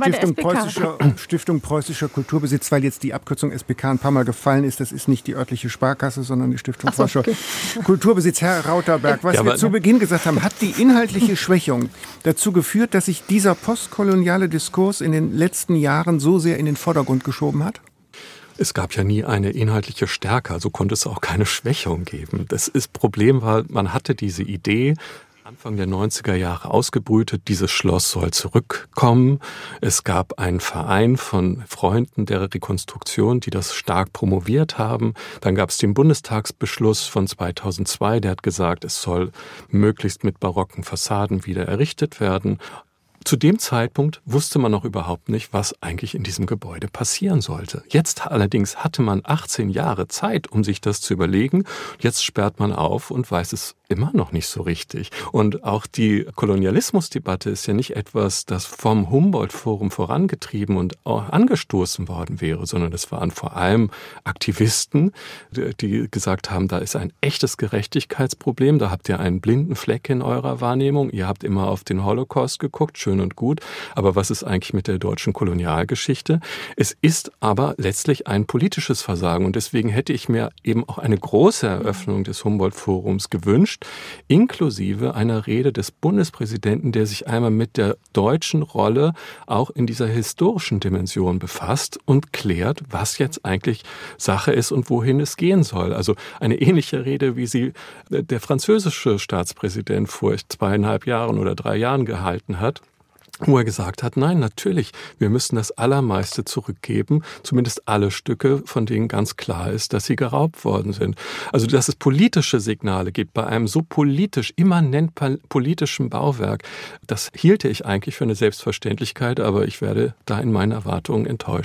Stiftung Preußischer Kulturbesitz, weil jetzt die Abkürzung SPK ein paar Mal gefallen ist, das ist nicht die örtliche Sparkasse, sondern die Stiftung Preußischer Kulturbesitz. Herr Rauterberg, was wir zu Beginn gesagt haben, hat die inhaltliche Schwächung dazu geführt, dass sich dieser postkoloniale Diskurs in den letzten Jahren so sehr in den Vordergrund geschoben hat? Es gab ja nie eine inhaltliche Stärke, also konnte es auch keine Schwächung geben. Das Problem war, man hatte diese Idee, Anfang der 90er Jahre ausgebrütet, dieses Schloss soll zurückkommen. Es gab einen Verein von Freunden der Rekonstruktion, die das stark promoviert haben. Dann gab es den Bundestagsbeschluss von 2002, der hat gesagt, es soll möglichst mit barocken Fassaden wieder errichtet werden. Zu dem Zeitpunkt wusste man noch überhaupt nicht, was eigentlich in diesem Gebäude passieren sollte. Jetzt allerdings hatte man 18 Jahre Zeit, um sich das zu überlegen. Jetzt sperrt man auf und weiß es immer noch nicht so richtig. Und auch die Kolonialismusdebatte ist ja nicht etwas, das vom Humboldt-Forum vorangetrieben und auch angestoßen worden wäre, sondern es waren vor allem Aktivisten, die gesagt haben, da ist ein echtes Gerechtigkeitsproblem, da habt ihr einen blinden Fleck in eurer Wahrnehmung, ihr habt immer auf den Holocaust geguckt, schön und gut, aber was ist eigentlich mit der deutschen Kolonialgeschichte? Es ist aber letztlich ein politisches Versagen und deswegen hätte ich mir eben auch eine große Eröffnung des Humboldt-Forums gewünscht, inklusive einer Rede des Bundespräsidenten, der sich einmal mit der deutschen Rolle auch in dieser historischen Dimension befasst und klärt, was jetzt eigentlich Sache ist und wohin es gehen soll. Also eine ähnliche Rede, wie sie der französische Staatspräsident vor 2,5 Jahren oder 3 Jahren gehalten hat, wo er gesagt hat, nein, natürlich, wir müssen das Allermeiste zurückgeben, zumindest alle Stücke, von denen ganz klar ist, dass sie geraubt worden sind. Also, dass es politische Signale gibt bei einem so immanent politischen Bauwerk, das hielte ich eigentlich für eine Selbstverständlichkeit, aber ich werde da in meinen Erwartungen enttäuscht.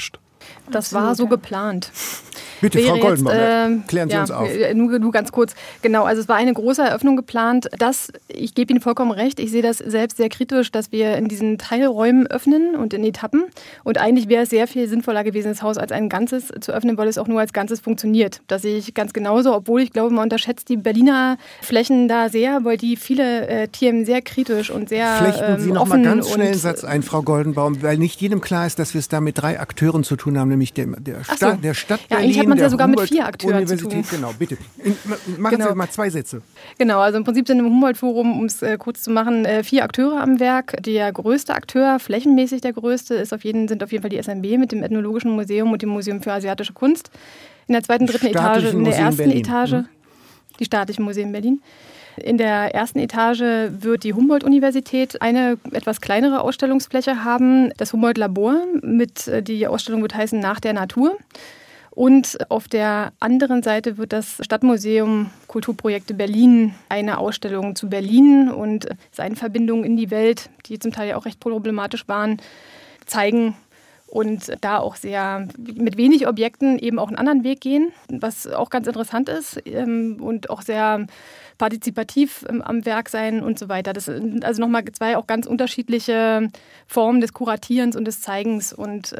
Das war so geplant. Bitte, Frau Goldenbaum, klären Sie uns auf. Nur ganz kurz. Genau, also es war eine große Eröffnung geplant. Ich gebe Ihnen vollkommen recht, ich sehe das selbst sehr kritisch, dass wir in diesen Teilräumen öffnen und in Etappen. Und eigentlich wäre es sehr viel sinnvoller gewesen, das Haus als ein Ganzes zu öffnen, weil es auch nur als Ganzes funktioniert. Das sehe ich ganz genauso, obwohl ich glaube, man unterschätzt die Berliner Flächen da sehr, weil die viele Themen sehr kritisch und sehr Flechten Sie noch mal ganz schnell einen Satz ein, Frau Goldenbaum, weil nicht jedem klar ist, dass wir es da mit 3 Akteuren zu tun haben, nämlich der Stadt Berlin, eigentlich hat man es ja sogar mit 4 Akteuren zu tun. Genau, bitte. Machen Sie mal 2 Sätze. Genau, also im Prinzip sind im Humboldt-Forum, um es kurz zu machen, 4 Akteure am Werk. Der größte Akteur, flächenmäßig der größte, sind auf jeden Fall die SMB mit dem Ethnologischen Museum und dem Museum für asiatische Kunst. In der 2., 3. Etage, in der ersten Etage, die Staatlichen Museen Berlin. In der ersten Etage wird die Humboldt-Universität eine etwas kleinere Ausstellungsfläche haben, das Humboldt-Labor, die Ausstellung wird heißen Nach der Natur. Und auf der anderen Seite wird das Stadtmuseum Kulturprojekte Berlin eine Ausstellung zu Berlin und seinen Verbindungen in die Welt, die zum Teil ja auch recht problematisch waren, zeigen. Und da auch sehr mit wenig Objekten eben auch einen anderen Weg gehen, was auch ganz interessant ist und auch sehr partizipativ am Werk sein und so weiter. Das sind also nochmal 2 auch ganz unterschiedliche Formen des Kuratierens und des Zeigens und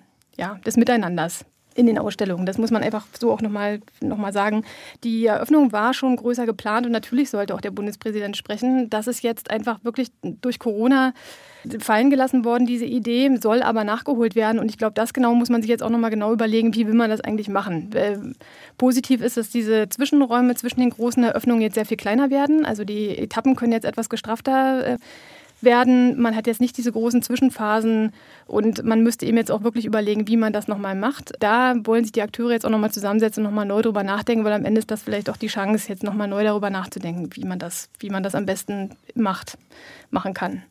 des Miteinanders in den Ausstellungen. Das muss man einfach so auch noch mal sagen. Die Eröffnung war schon größer geplant und natürlich sollte auch der Bundespräsident sprechen. Das ist jetzt einfach wirklich durch Corona fallen gelassen worden, diese Idee, soll aber nachgeholt werden. Und ich glaube, das genau muss man sich jetzt auch noch mal genau überlegen, wie will man das eigentlich machen. Positiv ist, dass diese Zwischenräume zwischen den großen Eröffnungen jetzt sehr viel kleiner werden. Also die Etappen können jetzt etwas gestrafter werden. Man hat jetzt nicht diese großen Zwischenphasen und man müsste eben jetzt auch wirklich überlegen, wie man das nochmal macht. Da wollen sich die Akteure jetzt auch nochmal zusammensetzen und nochmal neu drüber nachdenken, weil am Ende ist das vielleicht auch die Chance, jetzt nochmal neu darüber nachzudenken, wie man das am besten machen kann.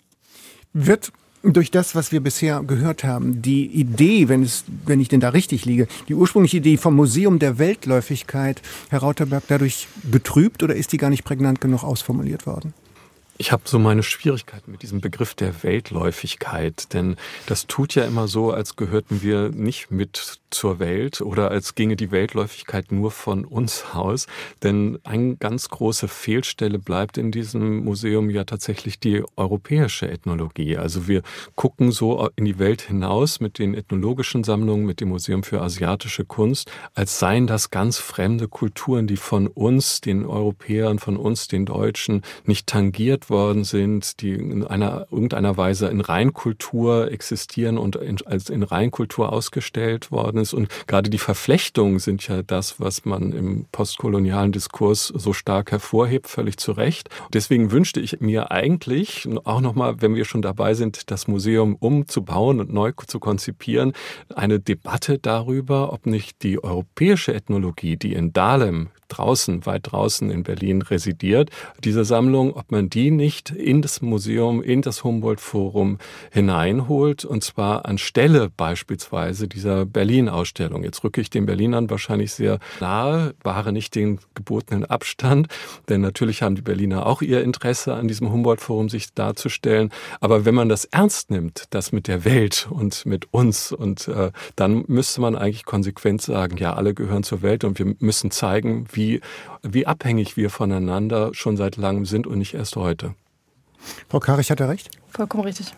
Wird durch das, was wir bisher gehört haben, die Idee, wenn ich denn da richtig liege, die ursprüngliche Idee vom Museum der Weltläufigkeit, Herr Rauterberg, dadurch betrübt oder ist die gar nicht prägnant genug ausformuliert worden? Ich habe so meine Schwierigkeiten mit diesem Begriff der Weltläufigkeit, denn das tut ja immer so, als gehörten wir nicht mit zur Welt oder als ginge die Weltläufigkeit nur von uns aus. Denn eine ganz große Fehlstelle bleibt in diesem Museum ja tatsächlich die europäische Ethnologie. Also wir gucken so in die Welt hinaus mit den ethnologischen Sammlungen, mit dem Museum für asiatische Kunst, als seien das ganz fremde Kulturen, die von uns, den Europäern, von uns, den Deutschen, nicht tangiert worden sind, die in irgendeiner Weise in Reinkultur existieren und als in Reinkultur ausgestellt worden ist. Und gerade die Verflechtungen sind ja das, was man im postkolonialen Diskurs so stark hervorhebt, völlig zu Recht. Deswegen wünschte ich mir eigentlich, auch nochmal, wenn wir schon dabei sind, das Museum umzubauen und neu zu konzipieren, eine Debatte darüber, ob nicht die europäische Ethnologie, die in Dahlem weit draußen in Berlin residiert, diese Sammlung, ob man die nicht in das Museum, in das Humboldt-Forum hineinholt, und zwar anstelle beispielsweise dieser Berlin-Ausstellung. Jetzt rücke ich den Berlinern wahrscheinlich sehr nahe, wahre nicht den gebotenen Abstand, denn natürlich haben die Berliner auch ihr Interesse an diesem Humboldt-Forum sich darzustellen. Aber wenn man das ernst nimmt, das mit der Welt und mit uns, und dann müsste man eigentlich konsequent sagen, ja, alle gehören zur Welt und wir müssen zeigen, wie abhängig wir voneinander schon seit langem sind und nicht erst heute. Frau Karich, hat er recht? Vollkommen richtig.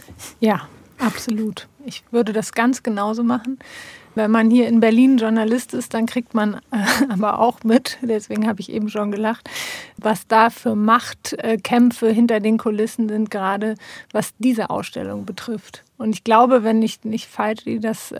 Ja, absolut. Ich würde das ganz genauso machen. Wenn man hier in Berlin Journalist ist, dann kriegt man aber auch mit, deswegen habe ich eben schon gelacht, was da für Machtkämpfe hinter den Kulissen sind, gerade was diese Ausstellung betrifft. Und ich glaube, wenn ich nicht falsch liege, dass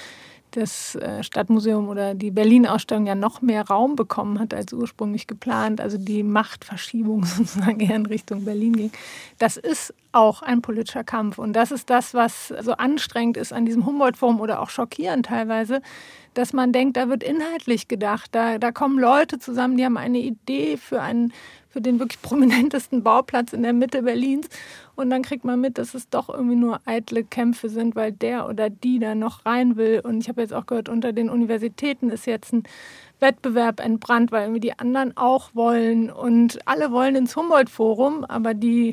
das Stadtmuseum oder die Berlin-Ausstellung ja noch mehr Raum bekommen hat als ursprünglich geplant, also die Machtverschiebung sozusagen eher in Richtung Berlin ging. Das ist auch ein politischer Kampf und das ist das, was so anstrengend ist an diesem Humboldt-Forum oder auch schockierend teilweise, dass man denkt, da wird inhaltlich gedacht, da kommen Leute zusammen, die haben eine Idee für den wirklich prominentesten Bauplatz in der Mitte Berlins. Und dann kriegt man mit, dass es doch irgendwie nur eitle Kämpfe sind, weil der oder die da noch rein will. Und ich habe jetzt auch gehört, unter den Universitäten ist jetzt ein Wettbewerb entbrannt, weil irgendwie die anderen auch wollen. Und alle wollen ins Humboldt-Forum, aber die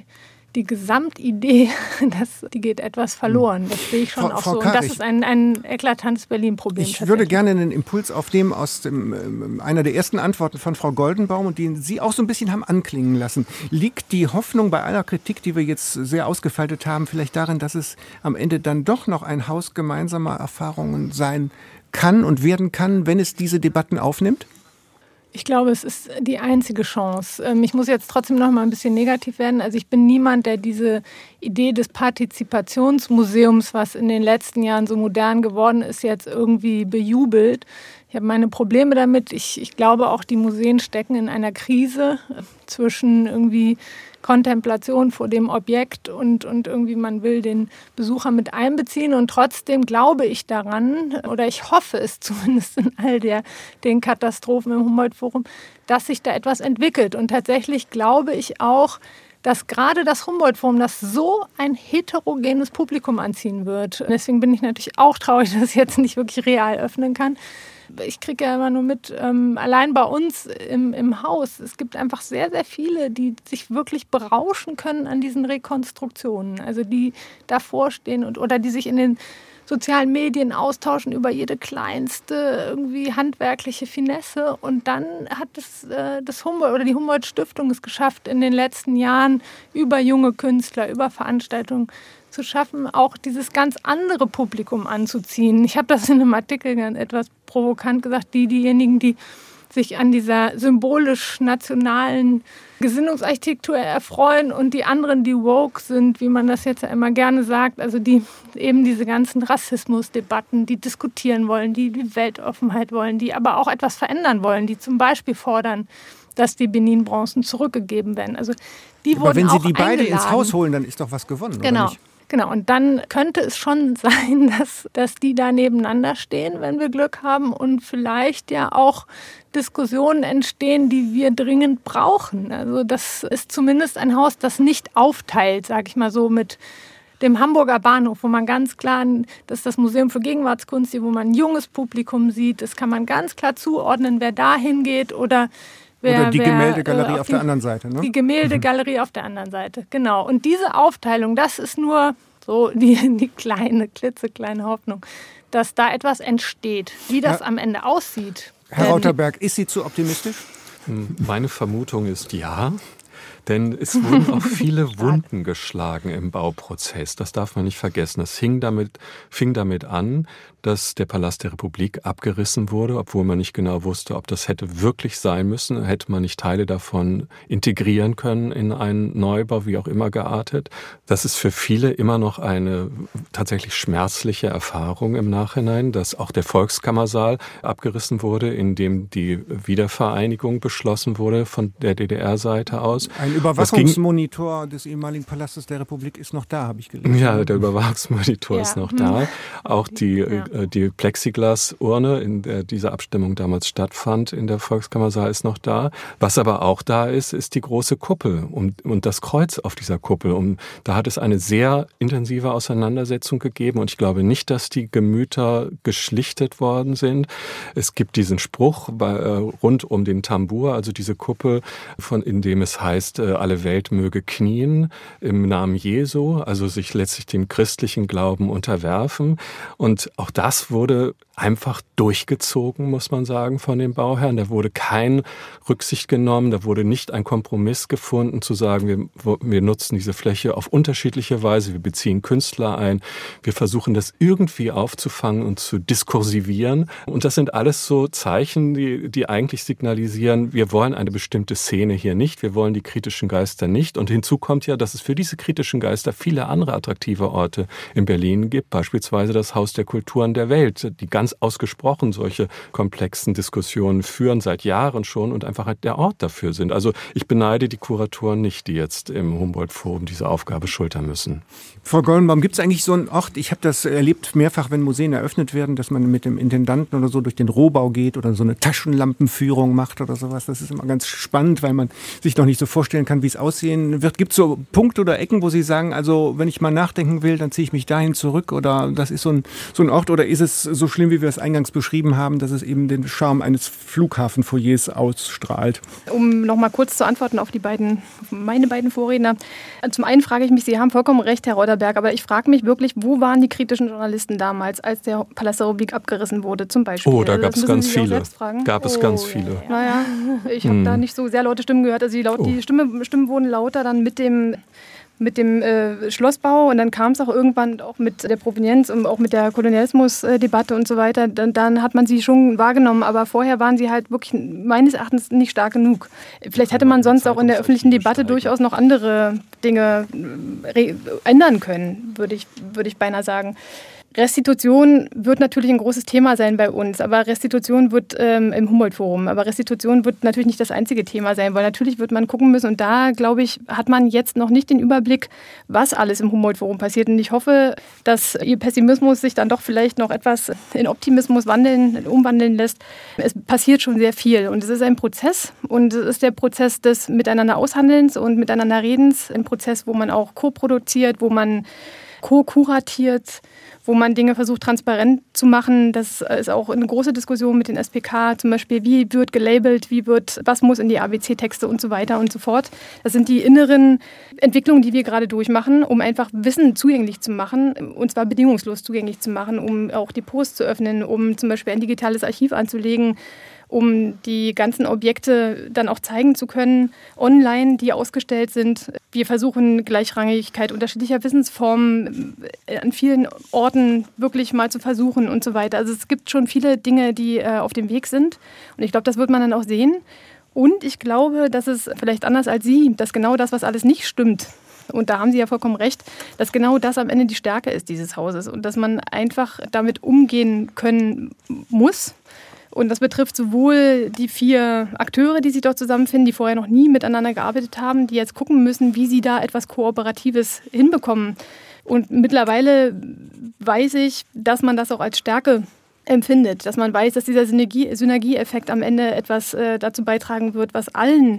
die Gesamtidee, die geht etwas verloren. Das sehe ich schon auch so. Und das ist ein eklatantes Berlin-Problem. Ich würde gerne einen Impuls aufnehmen aus einer der ersten Antworten von Frau Goldenbaum, und den Sie auch so ein bisschen haben anklingen lassen. Liegt die Hoffnung bei aller Kritik, die wir jetzt sehr ausgefaltet haben, vielleicht darin, dass es am Ende dann doch noch ein Haus gemeinsamer Erfahrungen sein kann und werden kann, wenn es diese Debatten aufnimmt? Ich glaube, es ist die einzige Chance. Ich muss jetzt trotzdem noch mal ein bisschen negativ werden. Also ich bin niemand, der diese Idee des Partizipationsmuseums, was in den letzten Jahren so modern geworden ist, jetzt irgendwie bejubelt. Ich habe meine Probleme damit. Ich glaube auch, die Museen stecken in einer Krise zwischen irgendwie Kontemplation vor dem Objekt und irgendwie man will den Besucher mit einbeziehen. Und trotzdem glaube ich daran, oder ich hoffe es zumindest in all den Katastrophen im Humboldt-Forum, dass sich da etwas entwickelt. Und tatsächlich glaube ich auch, dass gerade das Humboldt-Forum, das so ein heterogenes Publikum anziehen wird. Deswegen bin ich natürlich auch traurig, dass es jetzt nicht wirklich real öffnen kann. Ich kriege ja immer nur mit, allein bei uns im Haus, es gibt einfach sehr, sehr viele, die sich wirklich berauschen können an diesen Rekonstruktionen. Also die davor stehen oder die sich in den sozialen Medien austauschen über jede kleinste irgendwie handwerkliche Finesse. Und dann hat das Humboldt oder die Humboldt-Stiftung es geschafft, in den letzten Jahren über junge Künstler, über Veranstaltungen zu schaffen, auch dieses ganz andere Publikum anzuziehen. Ich habe das in einem Artikel etwas provokant gesagt, diejenigen, die sich an dieser symbolisch-nationalen Gesinnungsarchitektur erfreuen und die anderen, die woke sind, wie man das jetzt ja immer gerne sagt, also die eben diese ganzen Rassismusdebatten, die diskutieren wollen, die Weltoffenheit wollen, die aber auch etwas verändern wollen, die zum Beispiel fordern, dass die Benin-Bronzen zurückgegeben werden. Also die aber wurden wenn Sie auch die beide eingeladen. ins Haus holen, dann ist doch was gewonnen, genau. oder nicht? Genau, und dann könnte es schon sein, dass die da nebeneinander stehen, wenn wir Glück haben, und vielleicht ja auch Diskussionen entstehen, die wir dringend brauchen. Also das ist zumindest ein Haus, das nicht aufteilt, sage ich mal so, mit dem Hamburger Bahnhof, wo man ganz klar, das ist das Museum für Gegenwartskunst, wo man ein junges Publikum sieht. Das kann man ganz klar zuordnen, wer da hingeht oder die Gemäldegalerie auf der anderen Seite, ne? Die Gemäldegalerie auf der anderen Seite, genau. Und diese Aufteilung, das ist nur so die klitzekleine Hoffnung, dass da etwas entsteht. Wie das am Ende aussieht. Herr Rauterberg, ist sie zu optimistisch? Meine Vermutung ist ja. Denn es wurden auch viele Wunden geschlagen im Bauprozess. Das darf man nicht vergessen. Es fing damit an, dass der Palast der Republik abgerissen wurde, obwohl man nicht genau wusste, ob das hätte wirklich sein müssen. Hätte man nicht Teile davon integrieren können in einen Neubau, wie auch immer geartet. Das ist für viele immer noch eine tatsächlich schmerzliche Erfahrung im Nachhinein, dass auch der Volkskammersaal abgerissen wurde, in dem die Wiedervereinigung beschlossen wurde von der DDR-Seite aus. Ein Überwachungsmonitor des ehemaligen Palastes der Republik ist noch da, habe ich gelesen. Ja, der Überwachungsmonitor ist noch da. Auch die Plexiglasurne, in der diese Abstimmung damals stattfand, in der Volkskammersaal ist noch da. Was aber auch da ist, ist die große Kuppel und das Kreuz auf dieser Kuppel. Und da hat es eine sehr intensive Auseinandersetzung gegeben und ich glaube nicht, dass die Gemüter geschlichtet worden sind. Es gibt diesen Spruch rund um den Tambour, also diese Kuppel, in dem es heißt, alle Welt möge knien im Namen Jesu, also sich letztlich dem christlichen Glauben unterwerfen. Und auch das wurde einfach durchgezogen, muss man sagen, von den Bauherren. Da wurde kein Rücksicht genommen, da wurde nicht ein Kompromiss gefunden, zu sagen, wir nutzen diese Fläche auf unterschiedliche Weise, wir beziehen Künstler ein, wir versuchen das irgendwie aufzufangen und zu diskursivieren. Und das sind alles so Zeichen, die eigentlich signalisieren, wir wollen eine bestimmte Szene hier nicht, wir wollen die kritischen Geister nicht. Und hinzu kommt ja, dass es für diese kritischen Geister viele andere attraktive Orte in Berlin gibt, beispielsweise das Haus der Kulturen der Welt, die ganz ausgesprochen solche komplexen Diskussionen führen seit Jahren schon und einfach halt der Ort dafür sind. Also ich beneide die Kuratoren nicht, die jetzt im Humboldt-Forum diese Aufgabe schultern müssen. Frau Goldenbaum, gibt es eigentlich so einen Ort, ich habe das erlebt mehrfach, wenn Museen eröffnet werden, dass man mit dem Intendanten oder so durch den Rohbau geht oder so eine Taschenlampenführung macht oder sowas. Das ist immer ganz spannend, weil man sich noch nicht so vorstellen vorstellen kann, wie es aussehen wird? Gibt es so Punkte oder Ecken, wo Sie sagen, also wenn ich mal nachdenken will, dann ziehe ich mich dahin zurück oder das ist so ein Ort, oder ist es so schlimm, wie wir es eingangs beschrieben haben, dass es eben den Charme eines Flughafenfoyers ausstrahlt? Um nochmal kurz zu antworten auf meine beiden Vorredner. Zum einen frage ich mich, Sie haben vollkommen recht, Herr Reuterberg, aber ich frage mich wirklich, wo waren die kritischen Journalisten damals, als der Palast der Republik abgerissen wurde, zum Beispiel? Oh, da gab es ganz viele. Ganz viele. Naja, ich habe da nicht so sehr laute Stimmen gehört. Also die Stimmen wurden lauter dann mit dem Schlossbau, und dann kam es auch irgendwann auch mit der Provenienz und auch mit der Kolonialismusdebatte und so weiter. Dann hat man sie schon wahrgenommen, aber vorher waren sie halt wirklich meines Erachtens nicht stark genug. Vielleicht hätte man sonst auch in der öffentlichen Debatte durchaus noch andere Dinge ändern können, würde ich beinahe sagen. Restitution wird natürlich ein großes Thema sein bei uns, aber Restitution wird im Humboldt-Forum, aber Restitution wird natürlich nicht das einzige Thema sein, weil natürlich wird man gucken müssen, und da, glaube ich, hat man jetzt noch nicht den Überblick, was alles im Humboldt-Forum passiert, und ich hoffe, dass Ihr Pessimismus sich dann doch vielleicht noch etwas in Optimismus umwandeln lässt. Es passiert schon sehr viel, und es ist ein Prozess, und es ist der Prozess des Miteinander Aushandelns und Miteinander Redens, ein Prozess, wo man auch co-produziert, wo man co-kuratiert, wo man Dinge versucht transparent zu machen. Das ist auch eine große Diskussion mit den SPK, zum Beispiel, wie wird gelabelt, was muss in die ABC-Texte und so weiter und so fort. Das sind die inneren Entwicklungen, die wir gerade durchmachen, um einfach Wissen zugänglich zu machen, und zwar bedingungslos zugänglich zu machen, um auch Depots zu öffnen, um zum Beispiel ein digitales Archiv anzulegen, um die ganzen Objekte dann auch zeigen zu können, online, die ausgestellt sind. Wir versuchen Gleichrangigkeit unterschiedlicher Wissensformen an vielen Orten wirklich mal zu versuchen und so weiter. Also es gibt schon viele Dinge, die auf dem Weg sind, und ich glaube, das wird man dann auch sehen. Und ich glaube, dass es vielleicht anders als Sie, dass genau das, was alles nicht stimmt, und da haben Sie ja vollkommen recht, dass genau das am Ende die Stärke ist dieses Hauses und dass man einfach damit umgehen können muss. Und das betrifft sowohl die 4 Akteure, die sich dort zusammenfinden, die vorher noch nie miteinander gearbeitet haben, die jetzt gucken müssen, wie sie da etwas Kooperatives hinbekommen. Und mittlerweile weiß ich, dass man das auch als Stärke empfindet, dass man weiß, dass dieser Synergieeffekt am Ende etwas dazu beitragen wird, was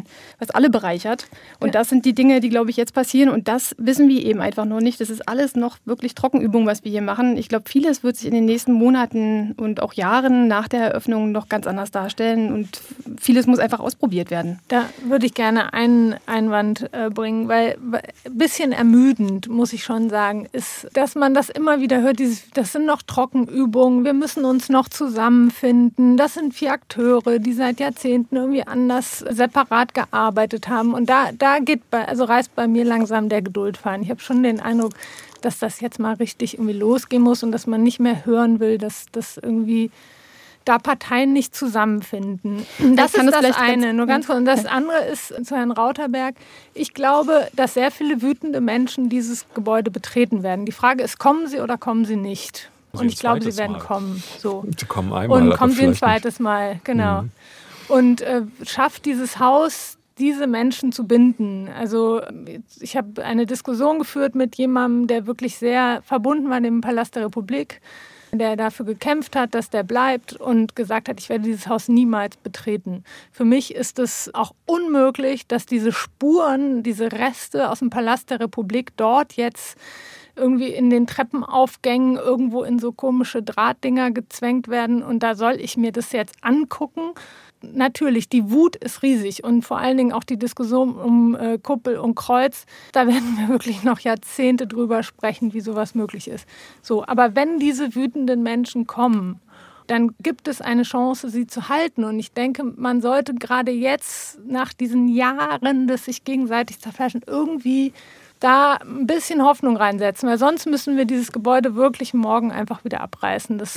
alle bereichert. Und das sind die Dinge, die, glaube ich, jetzt passieren. Und das wissen wir eben einfach noch nicht. Das ist alles noch wirklich Trockenübung, was wir hier machen. Ich glaube, vieles wird sich in den nächsten Monaten und auch Jahren nach der Eröffnung noch ganz anders darstellen. Und vieles muss einfach ausprobiert werden. Da würde ich gerne einen Einwand bringen, weil ein bisschen ermüdend, muss ich schon sagen, ist, dass man das immer wieder hört. Das sind noch Trockenübungen. Wir müssen uns noch zusammenfinden. Das sind 4 Akteure, die seit Jahrzehnten irgendwie anders separat gearbeitet haben. Und da reißt bei mir langsam der Geduldfaden. Ich habe schon den Eindruck, dass das jetzt mal richtig irgendwie losgehen muss und dass man nicht mehr hören will, dass das irgendwie da Parteien nicht zusammenfinden. Das ist das eine. Nur ganz kurz. Und das andere ist zu Herrn Rauterberg. Ich glaube, dass sehr viele wütende Menschen dieses Gebäude betreten werden. Die Frage ist, kommen sie oder kommen sie nicht? Und ich glaube, sie werden kommen. So. Sie kommen einmal, und kommen sie ein zweites Mal, genau. Und schafft dieses Haus, diese Menschen zu binden. Also ich habe eine Diskussion geführt mit jemandem, der wirklich sehr verbunden war mit dem Palast der Republik, der dafür gekämpft hat, dass der bleibt und gesagt hat, ich werde dieses Haus niemals betreten. Für mich ist es auch unmöglich, dass diese Spuren, diese Reste aus dem Palast der Republik dort jetzt irgendwie in den Treppenaufgängen irgendwo in so komische Drahtdinger gezwängt werden. Und da soll ich mir das jetzt angucken. Natürlich, die Wut ist riesig und vor allen Dingen auch die Diskussion um Kuppel und Kreuz. Da werden wir wirklich noch Jahrzehnte drüber sprechen, wie sowas möglich ist. So, aber wenn diese wütenden Menschen kommen, dann gibt es eine Chance, sie zu halten. Und ich denke, man sollte gerade jetzt, nach diesen Jahren des sich gegenseitig zerfleischen, irgendwie da ein bisschen Hoffnung reinsetzen, weil sonst müssen wir dieses Gebäude wirklich morgen einfach wieder abreißen. Das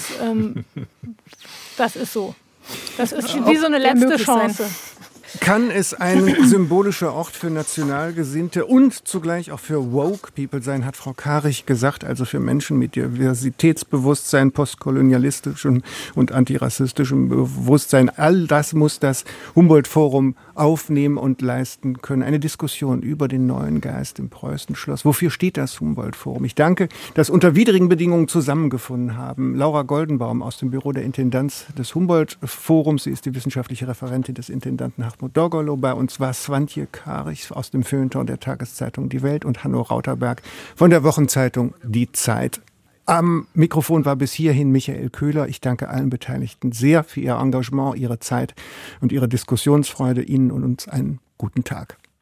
ist so. Das ist wie so eine letzte Chance. Kann es ein symbolischer Ort für Nationalgesinnte und zugleich auch für Woke People sein, hat Frau Karich gesagt, also für Menschen mit Diversitätsbewusstsein, postkolonialistischem und antirassistischem Bewusstsein. All das muss das Humboldt-Forum aufnehmen und leisten können. Eine Diskussion über den neuen Geist im Preußenschloss. Wofür steht das Humboldt-Forum? Ich danke, dass unter widrigen Bedingungen zusammengefunden haben. Laura Goldenbaum aus dem Büro der Intendanz des Humboldt-Forums. Sie ist die wissenschaftliche Referentin des Intendanten Hartmut Dorgolo. Bei uns war Swantje Karich aus dem Feuilleton der Tageszeitung Die Welt und Hanno Rauterberg von der Wochenzeitung Die Zeit. Am Mikrofon war bis hierhin Michael Köhler. Ich danke allen Beteiligten sehr für ihr Engagement, ihre Zeit und ihre Diskussionsfreude. Ihnen und uns einen guten Tag.